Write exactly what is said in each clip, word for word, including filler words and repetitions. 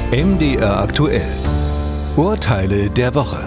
M D R aktuell. Urteile der Woche.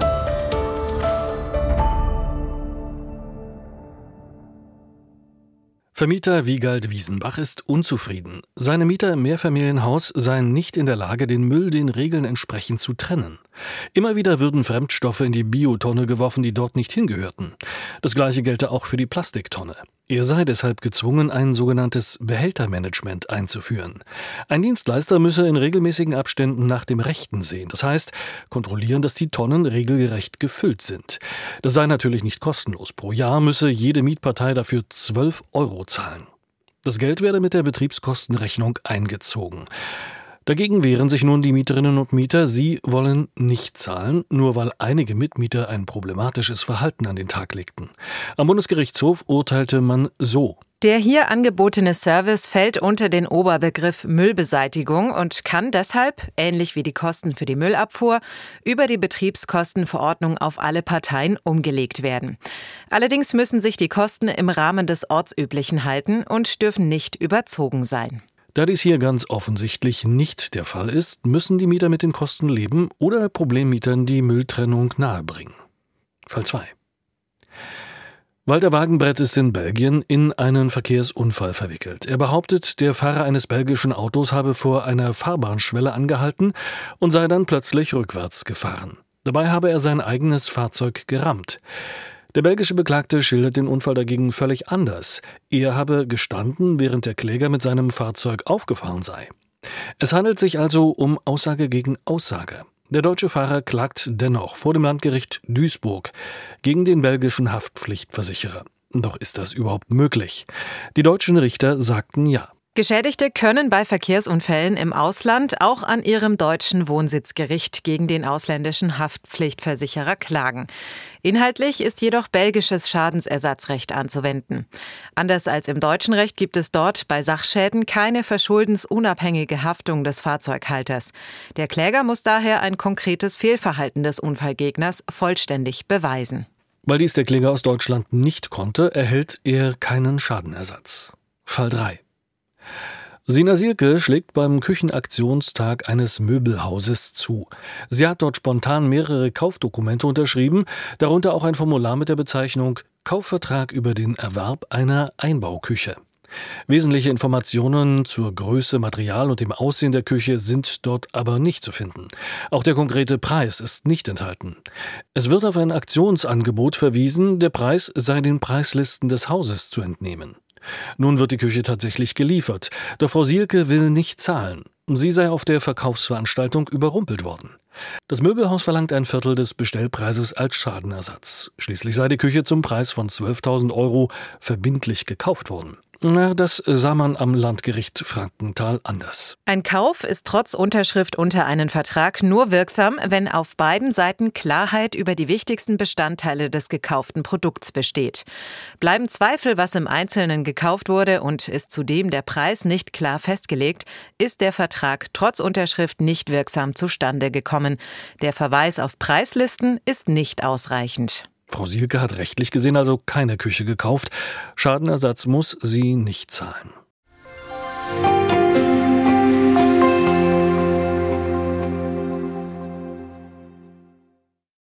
Vermieter Wiegald Wiesenbach ist unzufrieden. Seine Mieter im Mehrfamilienhaus seien nicht in der Lage, den Müll den Regeln entsprechend zu trennen. Immer wieder würden Fremdstoffe in die Biotonne geworfen, die dort nicht hingehörten. Das Gleiche gelte auch für die Plastiktonne. Er sei deshalb gezwungen, ein sogenanntes Behältermanagement einzuführen. Ein Dienstleister müsse in regelmäßigen Abständen nach dem Rechten sehen. Das heißt, kontrollieren, dass die Tonnen regelgerecht gefüllt sind. Das sei natürlich nicht kostenlos. Pro Jahr müsse jede Mietpartei dafür zwölf Euro zahlen. Das Geld werde mit der Betriebskostenrechnung eingezogen. Dagegen wehren sich nun die Mieterinnen und Mieter. Sie wollen nicht zahlen, nur weil einige Mitmieter ein problematisches Verhalten an den Tag legten. Am Bundesgerichtshof urteilte man so: Der hier angebotene Service fällt unter den Oberbegriff Müllbeseitigung und kann deshalb, ähnlich wie die Kosten für die Müllabfuhr, über die Betriebskostenverordnung auf alle Parteien umgelegt werden. Allerdings müssen sich die Kosten im Rahmen des Ortsüblichen halten und dürfen nicht überzogen sein. Da dies hier ganz offensichtlich nicht der Fall ist, müssen die Mieter mit den Kosten leben oder Problemmietern die Mülltrennung nahebringen. Fall zwei. Walter Wagenbrett ist in Belgien in einen Verkehrsunfall verwickelt. Er behauptet, der Fahrer eines belgischen Autos habe vor einer Fahrbahnschwelle angehalten und sei dann plötzlich rückwärts gefahren. Dabei habe er sein eigenes Fahrzeug gerammt. Der belgische Beklagte schildert den Unfall dagegen völlig anders. Er habe gestanden, während der Kläger mit seinem Fahrzeug aufgefahren sei. Es handelt sich also um Aussage gegen Aussage. Der deutsche Fahrer klagt dennoch vor dem Landgericht Duisburg gegen den belgischen Haftpflichtversicherer. Doch ist das überhaupt möglich? Die deutschen Richter sagten ja. Geschädigte können bei Verkehrsunfällen im Ausland auch an ihrem deutschen Wohnsitzgericht gegen den ausländischen Haftpflichtversicherer klagen. Inhaltlich ist jedoch belgisches Schadensersatzrecht anzuwenden. Anders als im deutschen Recht gibt es dort bei Sachschäden keine verschuldensunabhängige Haftung des Fahrzeughalters. Der Kläger muss daher ein konkretes Fehlverhalten des Unfallgegners vollständig beweisen. Weil dies der Kläger aus Deutschland nicht konnte, erhält er keinen Schadenersatz. Fall drei. Sina Sielke schlägt beim Küchenaktionstag eines Möbelhauses zu. Sie hat dort spontan mehrere Kaufdokumente unterschrieben, darunter auch ein Formular mit der Bezeichnung Kaufvertrag über den Erwerb einer Einbauküche. Wesentliche Informationen zur Größe, Material und dem Aussehen der Küche sind dort aber nicht zu finden. Auch der konkrete Preis ist nicht enthalten. Es wird auf ein Aktionsangebot verwiesen, der Preis sei den Preislisten des Hauses zu entnehmen. Nun wird die Küche tatsächlich geliefert, doch Frau Sielke will nicht zahlen. Sie sei auf der Verkaufsveranstaltung überrumpelt worden. Das Möbelhaus verlangt ein Viertel des Bestellpreises als Schadenersatz. Schließlich sei die Küche zum Preis von zwölftausend Euro verbindlich gekauft worden. Na, das sah man am Landgericht Frankenthal anders. Ein Kauf ist trotz Unterschrift unter einen Vertrag nur wirksam, wenn auf beiden Seiten Klarheit über die wichtigsten Bestandteile des gekauften Produkts besteht. Bleiben Zweifel, was im Einzelnen gekauft wurde, und ist zudem der Preis nicht klar festgelegt, ist der Vertrag trotz Unterschrift nicht wirksam zustande gekommen. Der Verweis auf Preislisten ist nicht ausreichend. Frau Sielke hat rechtlich gesehen also keine Küche gekauft. Schadenersatz muss sie nicht zahlen.